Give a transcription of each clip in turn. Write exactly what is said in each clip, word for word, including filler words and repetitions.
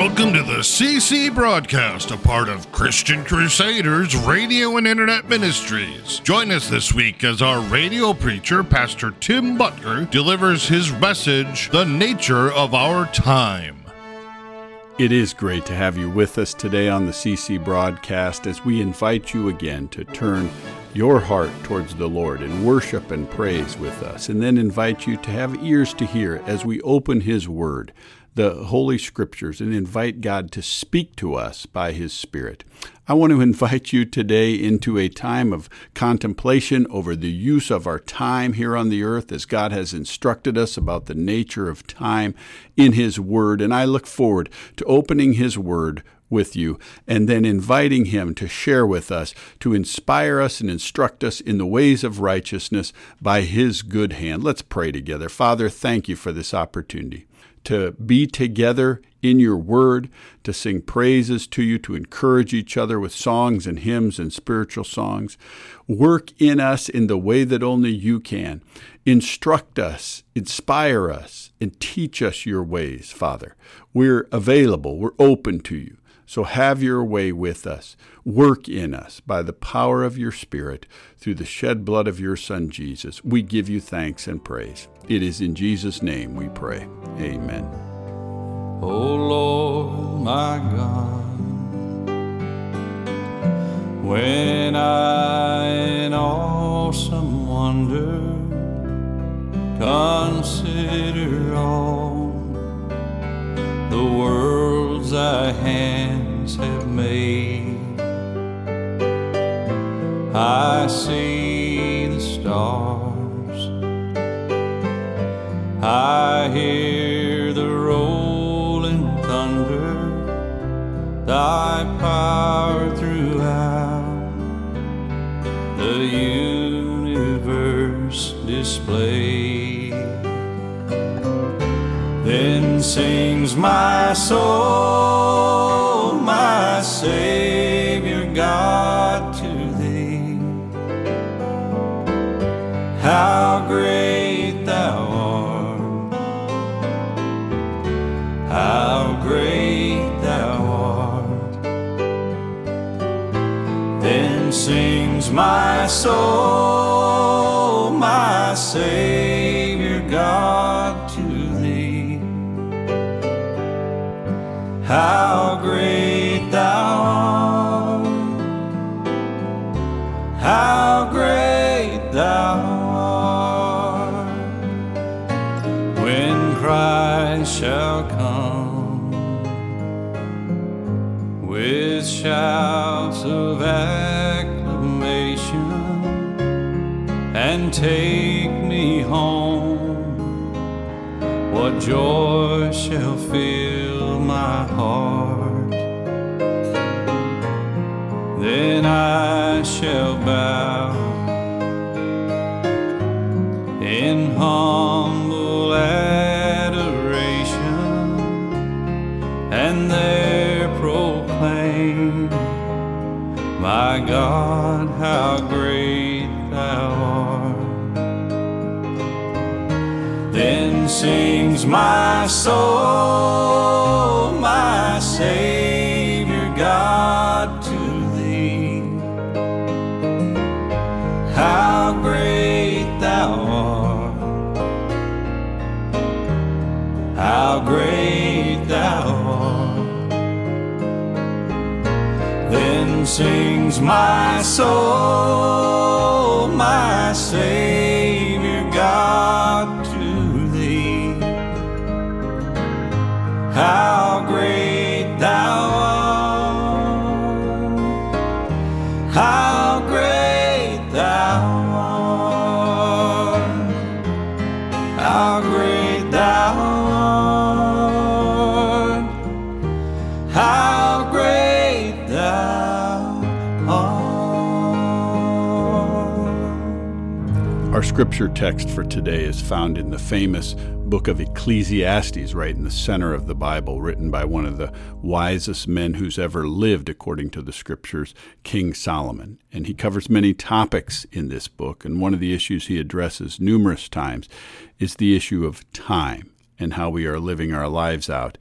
Welcome to the C C Broadcast, a part of Christian Crusaders Radio and Internet Ministries. Join us this week as our radio preacher, Pastor Tim Butler, delivers his message, The Nature of Our Time. It is great to have you with us today on the C C Broadcast as we invite you again to turn your heart towards the Lord and worship and praise with us, and then invite you to have ears to hear as we open His Word, the Holy Scriptures, and invite God to speak to us by His Spirit. I want to invite you today into a time of contemplation over the use of our time here on the earth as God has instructed us about the nature of time in His Word. And I look forward to opening His Word with you and then inviting Him to share with us, to inspire us and instruct us in the ways of righteousness by His good hand. Let's pray together. Father, thank you for this opportunity to be together in your word, to sing praises to you, to encourage each other with songs and hymns and spiritual songs. Work in us in the way that only you can. Instruct us, inspire us, and teach us your ways, Father. We're available. We're open to you. So have your way with us. Work in us by the power of your Spirit through the shed blood of your Son, Jesus. We give you thanks and praise. It is in Jesus' name we pray. Amen. O Lord, my God, when I in awesome wonder consider all the worlds thy hands have made, I see the stars, I hear the rolling thunder, thy power throughout the universe displayed. Then sings my soul, my Savior God, to thee. How great thou art, how great thou art. Then sings my soul, my Savior God, to thee. How great thou art, how great thou art. When Christ shall come with shouts of acclamation and take me home, what joy shall fill my heart. Then I shall bow in humble adoration and there proclaim, my God, how great thou art. Then sings my soul, my Savior God, to thee. How great thou art, how great thou art. Then sings my soul, my Savior God, to thee. How great thou art, how great thou art, how great thou art, how great thou art. Our scripture text for today is found in the famous book of Ecclesiastes, right in the center of the Bible, written by one of the wisest men who's ever lived, according to the scriptures, King Solomon. And he covers many topics in this book, and one of the issues he addresses numerous times is the issue of time and how we are living our lives out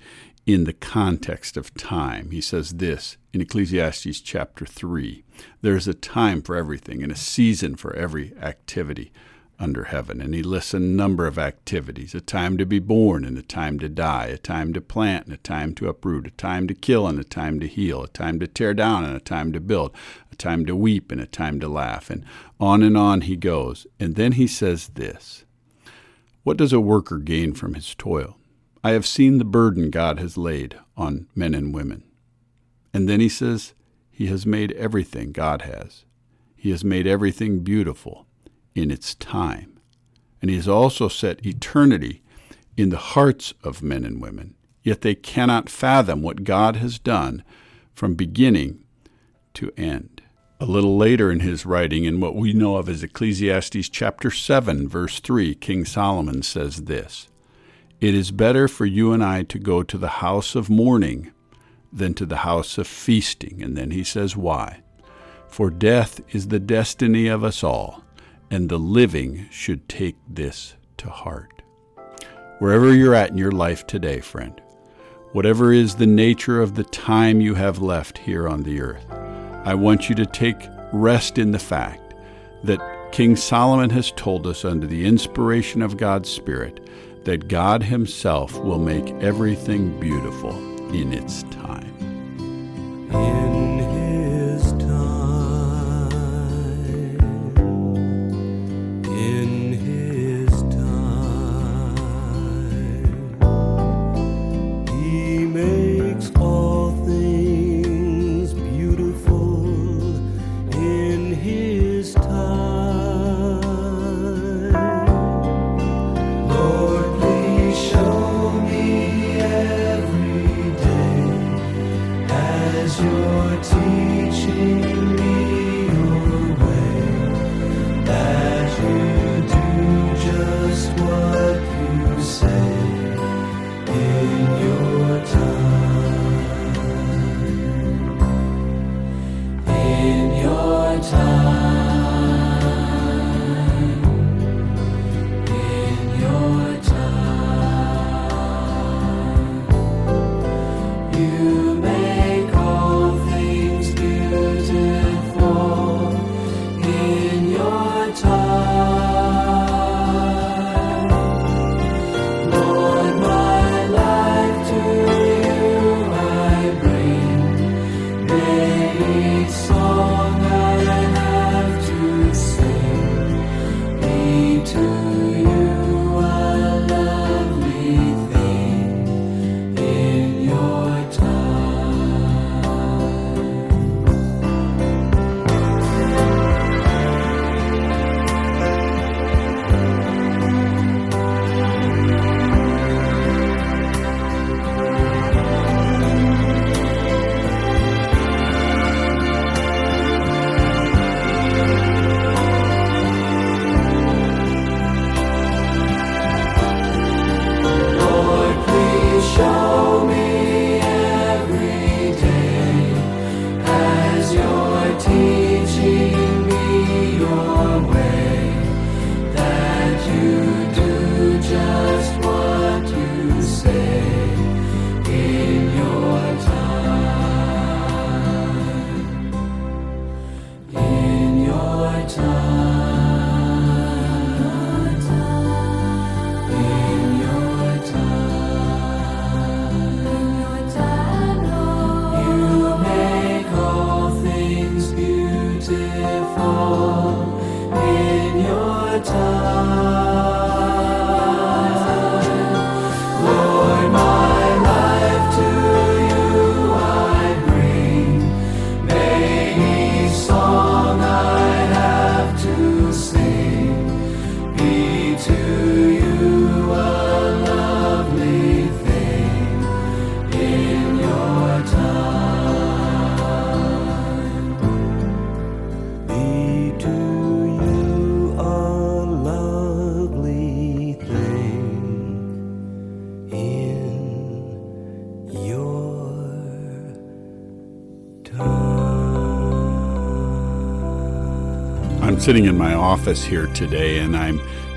in the context of time. He says this in Ecclesiastes chapter three. There's a time for everything and a season for every activity under heaven. And he lists a number of activities: a time to be born and a time to die, a time to plant and a time to uproot, a time to kill and a time to heal, a time to tear down and a time to build, a time to weep and a time to laugh. And on and on he goes. And then he says this: what does a worker gain from his toil? I have seen the burden God has laid on men and women. And then he says, he has made everything, God has. He has made everything beautiful in its time. And he has also set eternity in the hearts of men and women. Yet they cannot fathom what God has done from beginning to end. A little later in his writing, in what we know of as Ecclesiastes chapter seven, verse three, King Solomon says this: it is better for you and I to go to the house of mourning than to the house of feasting. And then he says why. For death is the destiny of us all, and the living should take this to heart. Wherever you're at in your life today, friend, whatever is the nature of the time you have left here on the earth, I want you to take rest in the fact that King Solomon has told us under the inspiration of God's Spirit that God himself will make everything beautiful in its time. In his time, in his time, he makes all things beautiful in his time. Lord, please show me every day as you're teaching me your way, that you do just what you say in your time. In your time. In your time. You make all things beautiful in your time. Lord, my life to you I bring. May each song I have to sing be to you a lovely thing in your Lord, please show me every day as you're teaching me your way, that you do just what you say in your time. In your time. In your time. You make all things beautiful in your time. Lord, my life to you I bring. May each song I have to sing be to you a lovely thing in your time. Be to you a lovely thing in your time. I'm sitting in my office here today, and I'm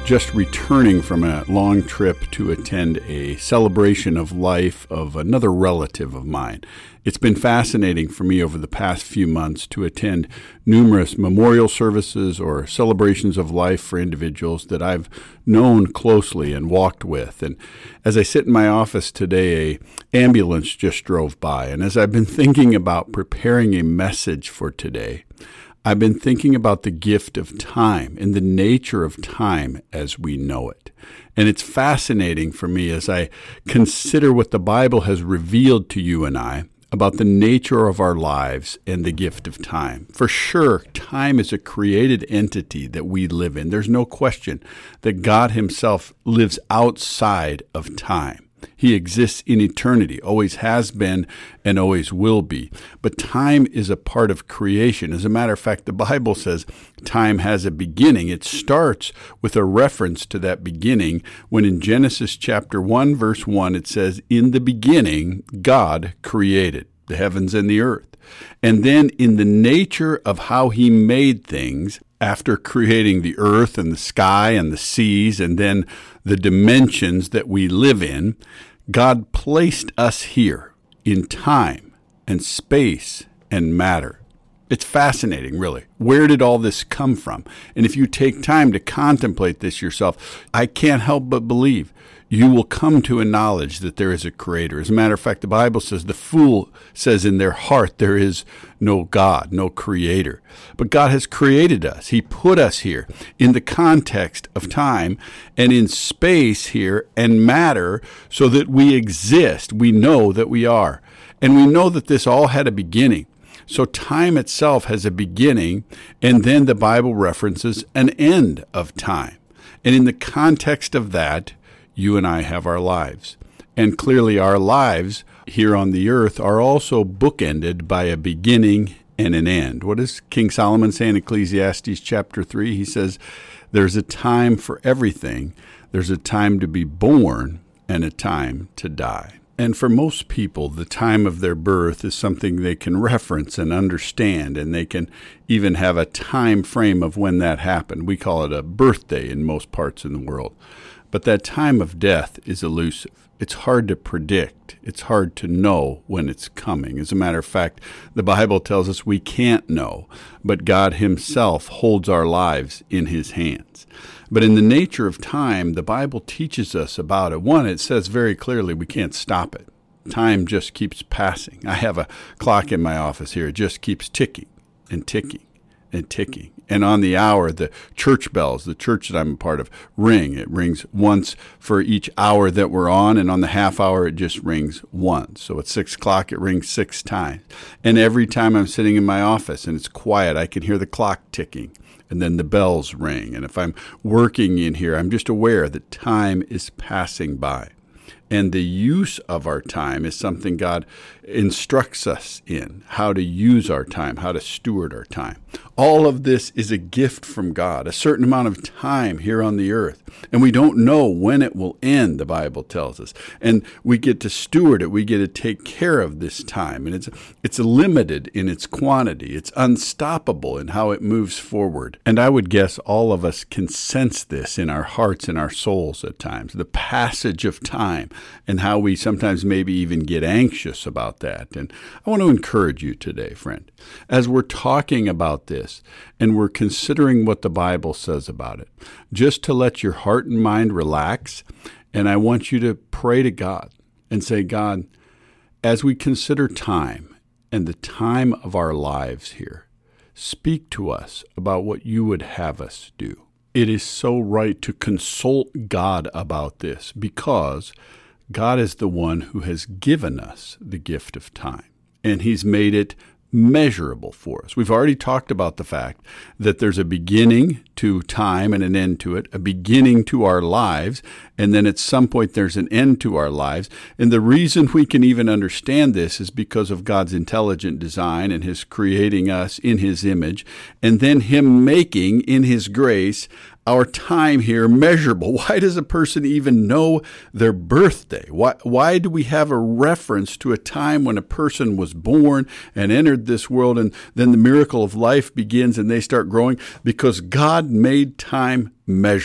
just returning from a long trip to attend a celebration of life of another relative of mine. It's been fascinating for me over the past few months to attend numerous memorial services or celebrations of life for individuals that I've known closely and walked with. And as I sit in my office today, an ambulance just drove by. And as I've been thinking about preparing a message for today, I've been thinking about the gift of time and the nature of time as we know it. And it's fascinating for me as I consider what the Bible has revealed to you and I about the nature of our lives and the gift of time. For sure, time is a created entity that we live in. There's no question that God himself lives outside of time. He exists in eternity, always has been and always will be. But time is a part of creation. As a matter of fact, the Bible says time has a beginning. It starts with a reference to that beginning when in Genesis chapter one, verse one, it says, "In the beginning, God created the heavens and the earth." And then in the nature of how he made things, after creating the earth and the sky and the seas and then the dimensions that we live in, God placed us here in time and space and matter. It's fascinating, really. Where did all this come from? And if you take time to contemplate this yourself, I can't help but believe you will come to a knowledge that there is a creator. As a matter of fact, the Bible says the fool says in their heart there is no God, no creator. But God has created us. He put us here in the context of time and in space here and matter so that we exist. We know that we are. And we know that this all had a beginning. So time itself has a beginning, and then the Bible references an end of time. And in the context of that, you and I have our lives. And clearly our lives here on the earth are also bookended by a beginning and an end. What does King Solomon say in Ecclesiastes chapter three? He says, there's a time for everything. There's a time to be born and a time to die. And for most people, the time of their birth is something they can reference and understand, and they can even have a time frame of when that happened. We call it a birthday in most parts in the world. But that time of death is elusive. It's hard to predict. It's hard to know when it's coming. As a matter of fact, the Bible tells us we can't know, but God himself holds our lives in his hands. But in the nature of time, the Bible teaches us about it. One, it says very clearly we can't stop it. Time just keeps passing. I have a clock in my office here. It just keeps ticking and ticking and ticking. And on the hour, the church bells, the church that I'm a part of, ring. It rings once for each hour that we're on, and on the half hour, it just rings once. So at six o'clock, it rings six times. And every time I'm sitting in my office and it's quiet, I can hear the clock ticking, and then the bells ring. And if I'm working in here, I'm just aware that time is passing by. And the use of our time is something God instructs us in, how to use our time, how to steward our time. All of this is a gift from God, a certain amount of time here on the earth. And we don't know when it will end, the Bible tells us. And we get to steward it. We get to take care of this time. And it's it's limited in its quantity. It's unstoppable in how it moves forward. And I would guess all of us can sense this in our hearts and our souls at times, the passage of time, and how we sometimes maybe even get anxious about that. And I want to encourage you today, friend, as we're talking about this and we're considering what the Bible says about it, just to let your heart and mind relax. And I want you to pray to God and say, God, as we consider time and the time of our lives here, speak to us about what you would have us do. It is so right to consult God about this because God is the one who has given us the gift of time, and he's made it measurable for us. We've already talked about the fact that there's a beginning to time and an end to it, a beginning to our lives, and then at some point there's an end to our lives. And the reason we can even understand this is because of God's intelligent design and his creating us in his image, and then him making in his grace our time here measurable. Why does a person even know their birthday? Why, why do we have a reference to a time when a person was born and entered this world, and then the miracle of life begins and they start growing? Because God made time measurable.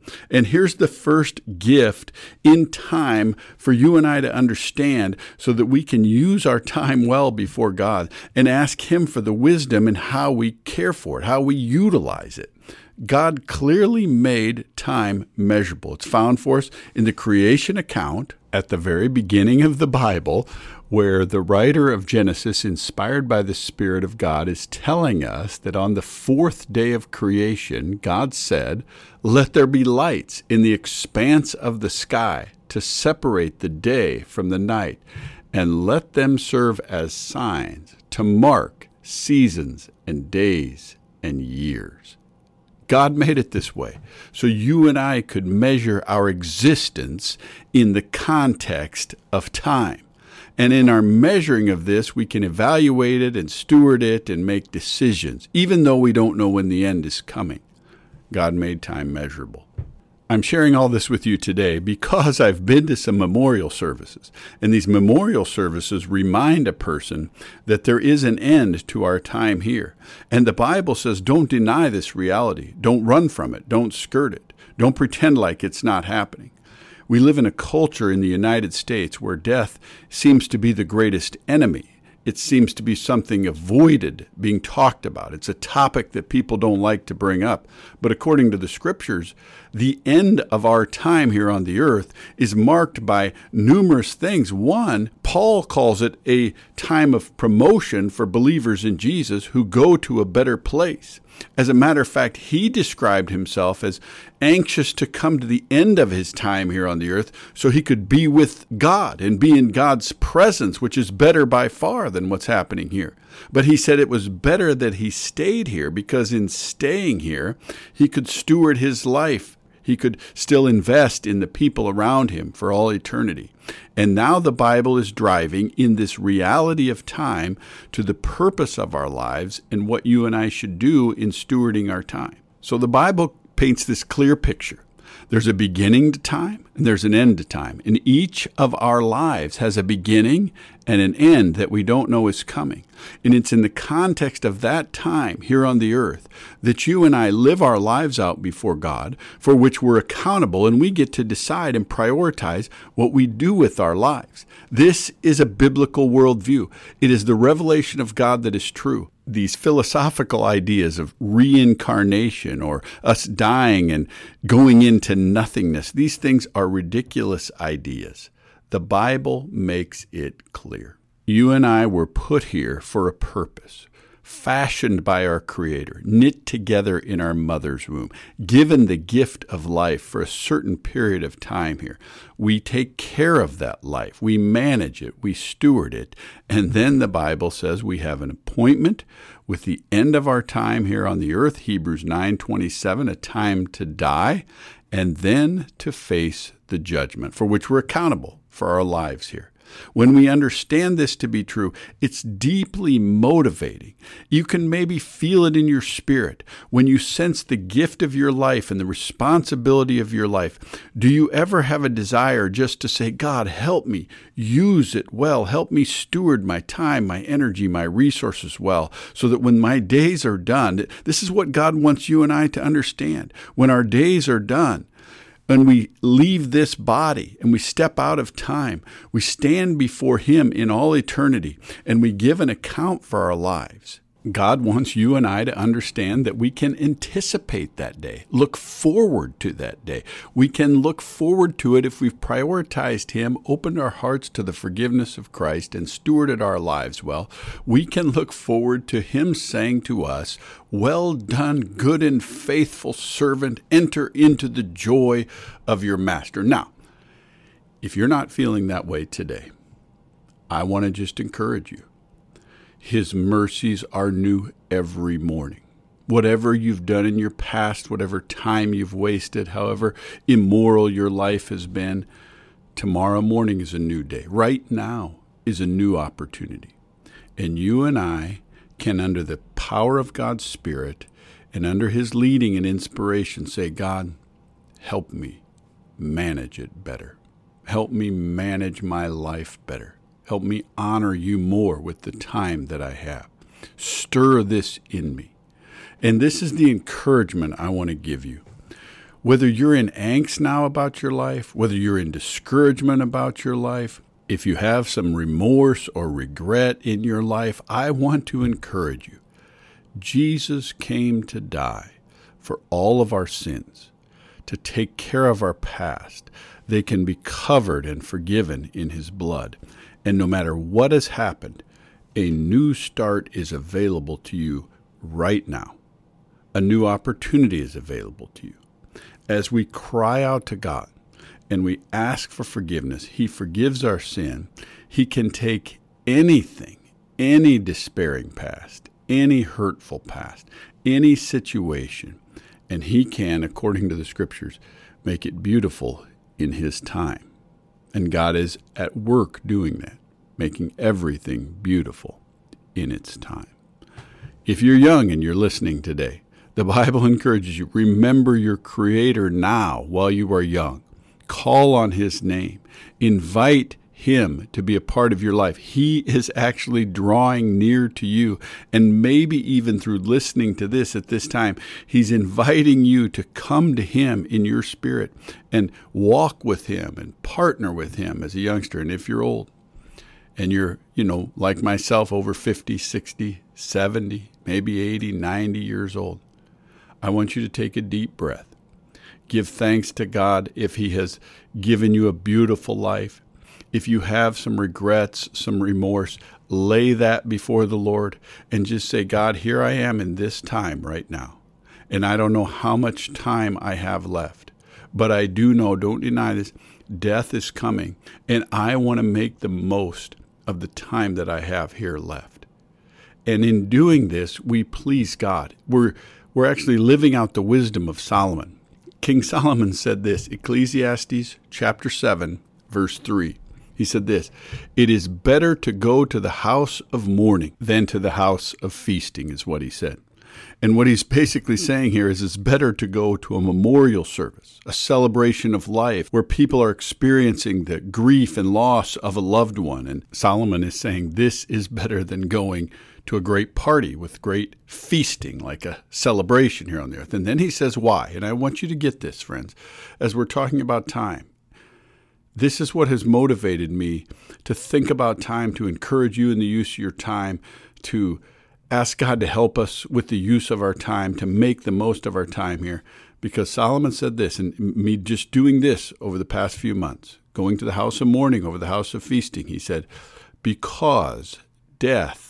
And here's the first gift in time for you and I to understand so that we can use our time well before God and ask Him for the wisdom in how we care for it, how we utilize it. God clearly made time measurable. It's found for us in the creation account at the very beginning of the Bible, where the writer of Genesis, inspired by the Spirit of God, is telling us that on the fourth day of creation, God said, "Let there be lights in the expanse of the sky to separate the day from the night, and let them serve as signs to mark seasons and days and years." God made it this way, so you and I could measure our existence in the context of time. And in our measuring of this, we can evaluate it and steward it and make decisions, even though we don't know when the end is coming. God made time measurable. I'm sharing all this with you today because I've been to some memorial services, and these memorial services remind a person that there is an end to our time here. And the Bible says, don't deny this reality. Don't run from it. Don't skirt it. Don't pretend like it's not happening. We live in a culture in the United States where death seems to be the greatest enemy. It seems to be something avoided being talked about. It's a topic that people don't like to bring up. But according to the Scriptures, the end of our time here on the earth is marked by numerous things. One, Paul calls it a time of promotion for believers in Jesus who go to a better place. As a matter of fact, he described himself as anxious to come to the end of his time here on the earth so he could be with God and be in God's presence, which is better by far than what's happening here. But he said it was better that he stayed here because in staying here, he could steward his life. He could still invest in the people around him for all eternity. And now the Bible is driving in this reality of time to the purpose of our lives and what you and I should do in stewarding our time. So the Bible paints this clear picture. There's a beginning to time and there's an end to time. And each of our lives has a beginning and an end that we don't know is coming. And it's in the context of that time here on the earth that you and I live our lives out before God, for which we're accountable, and we get to decide and prioritize what we do with our lives. This is a biblical worldview. It is the revelation of God that is true. These philosophical ideas of reincarnation or us dying and going into nothingness, these things are ridiculous ideas. The Bible makes it clear. You and I were put here for a purpose, fashioned by our Creator, knit together in our mother's womb, given the gift of life for a certain period of time here. We take care of that life. We manage it. We steward it. And then the Bible says we have an appointment with the end of our time here on the earth, Hebrews nine twenty-seven, a time to die, and then to face the judgment for which we're accountable for our lives here. When we understand this to be true, it's deeply motivating. You can maybe feel it in your spirit when you sense the gift of your life and the responsibility of your life. Do you ever have a desire just to say, God, help me use it well. Help me steward my time, my energy, my resources well, so that when my days are done, this is what God wants you and I to understand. When our days are done, when we leave this body and we step out of time, we stand before Him in all eternity and we give an account for our lives. God wants you and I to understand that we can anticipate that day, look forward to that day. We can look forward to it if we've prioritized Him, opened our hearts to the forgiveness of Christ, and stewarded our lives well. We can look forward to Him saying to us, "Well done, good and faithful servant. Enter into the joy of your master." Now, if you're not feeling that way today, I want to just encourage you. His mercies are new every morning. Whatever you've done in your past, whatever time you've wasted, however immoral your life has been, tomorrow morning is a new day. Right now is a new opportunity. And you and I can, under the power of God's Spirit and under His leading and inspiration, say, God, help me manage it better. Help me manage my life better. Help me honor you more with the time that I have. Stir this in me. And this is the encouragement I want to give you. Whether you're in angst now about your life, whether you're in discouragement about your life, if you have some remorse or regret in your life, I want to encourage you. Jesus came to die for all of our sins, to take care of our past. They can be covered and forgiven in his blood. And no matter what has happened, a new start is available to you right now. A new opportunity is available to you. As we cry out to God and we ask for forgiveness, he forgives our sin. He can take anything, any despairing past, any hurtful past, any situation, and he can, according to the scriptures, make it beautiful in his time. And God is at work doing that, making everything beautiful in its time. If you're young and you're listening today, the Bible encourages you, remember your Creator now while you are young. Call on his name. Invite him to be a part of your life. He is actually drawing near to you. And maybe even through listening to this at this time, he's inviting you to come to him in your spirit and walk with him and partner with him as a youngster. And if you're old and you're, you know, like myself, over fifty, sixty, seventy, maybe eighty, ninety years old, I want you to take a deep breath. Give thanks to God if he has given you a beautiful life. If you have some regrets, some remorse, lay that before the Lord and just say, God, here I am in this time right now. And I don't know how much time I have left, but I do know, don't deny this, death is coming, and I want to make the most of the time that I have here left. And in doing this, we please God. We're We're actually living out the wisdom of Solomon. King Solomon said this, Ecclesiastes chapter seven, verse three. He said this, "It is better to go to the house of mourning than to the house of feasting," is what he said. And what he's basically saying here is it's better to go to a memorial service, a celebration of life, where people are experiencing the grief and loss of a loved one. And Solomon is saying this is better than going to a great party with great feasting, like a celebration here on the earth. And then he says why. And I want you to get this, friends, as we're talking about time. This is what has motivated me to think about time, to encourage you in the use of your time, to ask God to help us with the use of our time, to make the most of our time here. Because Solomon said this, and me just doing this over the past few months, going to the house of mourning over the house of feasting, he said, because death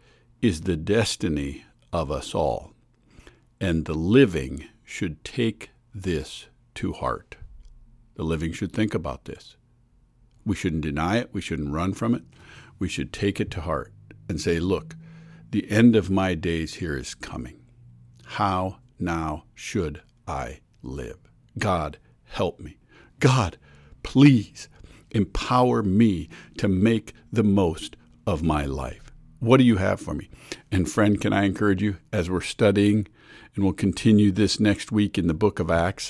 is the destiny of us all, and the living should take this to heart. The living should think about this. We shouldn't deny it. We shouldn't run from it. We should take it to heart and say, look, the end of my days here is coming. How now should I live? God, help me. God, please empower me to make the most of my life. What do you have for me? And friend, can I encourage you, as we're studying, and we'll continue this next week in the book of Acts,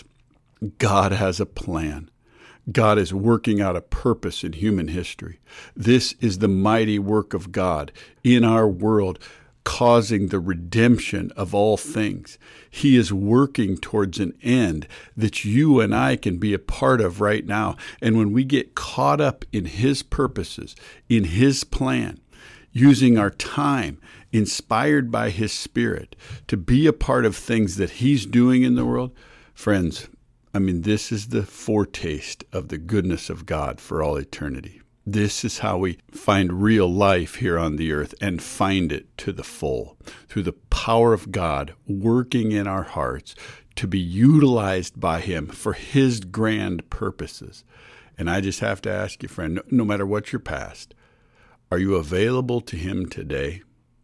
God has a plan. God is working out a purpose in human history. This is the mighty work of God in our world, causing the redemption of all things. He is working towards an end that you and I can be a part of right now. And when we get caught up in his purposes, in his plan, using our time, inspired by his Spirit, to be a part of things that he's doing in the world, friends, I mean, this is the foretaste of the goodness of God for all eternity. This is how we find real life here on the earth and find it to the full, through the power of God working in our hearts to be utilized by him for his grand purposes. And I just have to ask you, friend, no, no matter what your past, are you available to him today?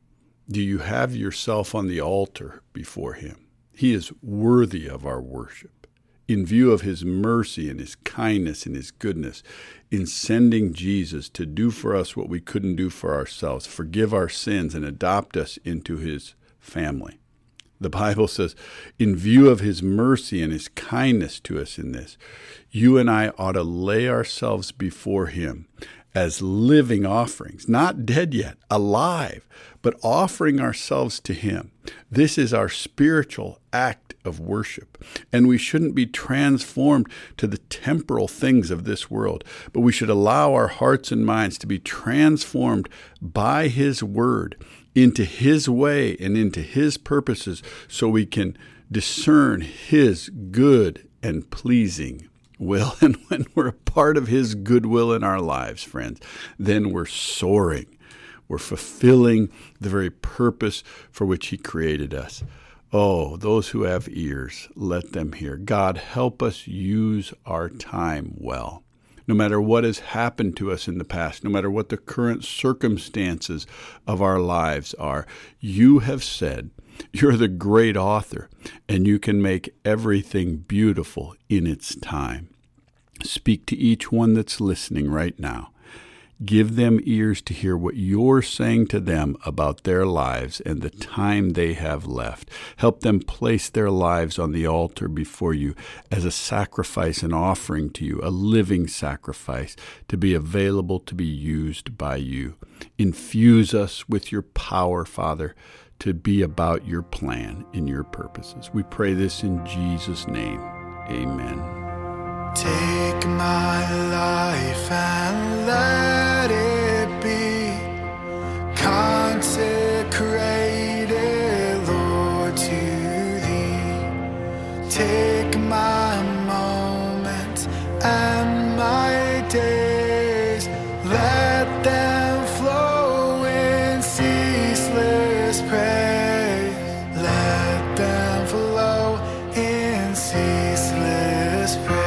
Do you have yourself on the altar before him? He is worthy of our worship. In view of his mercy and his kindness and his goodness, in sending Jesus to do for us what we couldn't do for ourselves, forgive our sins and adopt us into his family. The Bible says, in view of his mercy and his kindness to us in this, you and I ought to lay ourselves before him as living offerings, not dead yet, alive, but offering ourselves to Him. This is our spiritual act of worship. And we shouldn't be transformed to the temporal things of this world, but we should allow our hearts and minds to be transformed by His Word into His way and into His purposes, so we can discern His good and pleasing will. And when we're a part of His goodwill in our lives, friends, then we're soaring. We're fulfilling the very purpose for which He created us. Oh, those who have ears, let them hear. God, help us use our time well. No matter what has happened to us in the past, no matter what the current circumstances of our lives are, You have said You're the great author, and You can make everything beautiful in its time. Speak to each one that's listening right now. Give them ears to hear what You're saying to them about their lives and the time they have left. Help them place their lives on the altar before You as a sacrifice and offering to You, a living sacrifice to be available to be used by You. Infuse us with Your power, Father, to be about Your plan and Your purposes. We pray this in Jesus' name. Amen. Take my life and let it be consecrated, Lord, to Thee. Take my moments and my days, let them flow in ceaseless praise. Let them flow in ceaseless praise.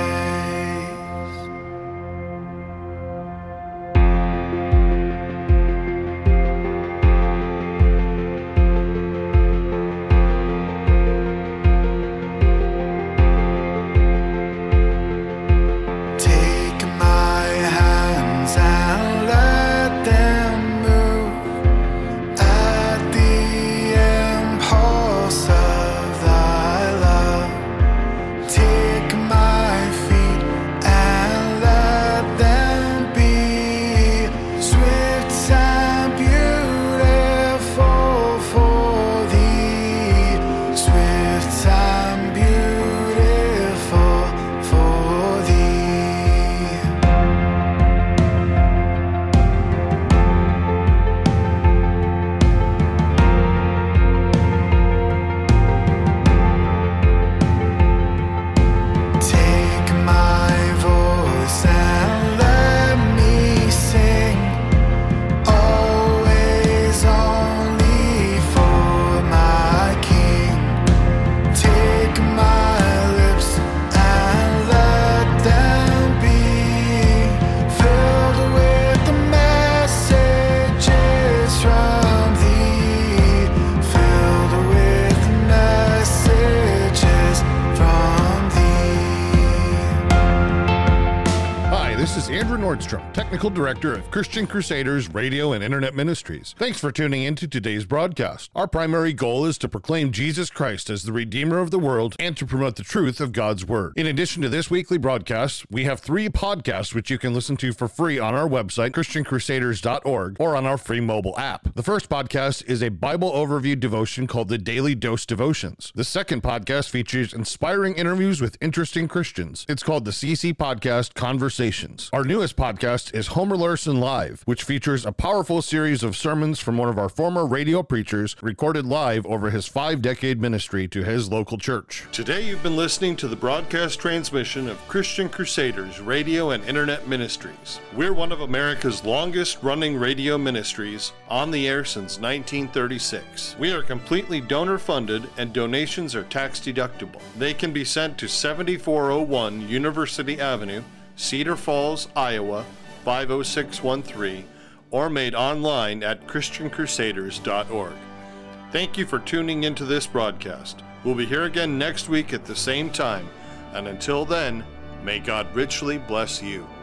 Nordstrom, Technical Director of Christian Crusaders Radio and Internet Ministries. Thanks for tuning into today's broadcast. Our primary goal is to proclaim Jesus Christ as the Redeemer of the world and to promote the truth of God's Word. In addition to this weekly broadcast, we have three podcasts which you can listen to for free on our website, Christian Crusaders dot org, or on our free mobile app. The first podcast is a Bible overview devotion called the Daily Dose Devotions. The second podcast features inspiring interviews with interesting Christians. It's called the C C Podcast Conversations. Our newest podcast is Homer Larson Live, which features a powerful series of sermons from one of our former radio preachers recorded live over his five-decade ministry to his local church. Today you've been listening to the broadcast transmission of Christian Crusaders Radio and Internet Ministries. We're one of America's longest-running radio ministries, on the air since nineteen thirty-six. We are completely donor-funded and donations are tax-deductible. They can be sent to seventy-four oh one University Avenue, Cedar Falls, Iowa, five oh six one three, or made online at Christian Crusaders dot org. Thank you for tuning into this broadcast. We'll be here again next week at the same time, and until then, may God richly bless you.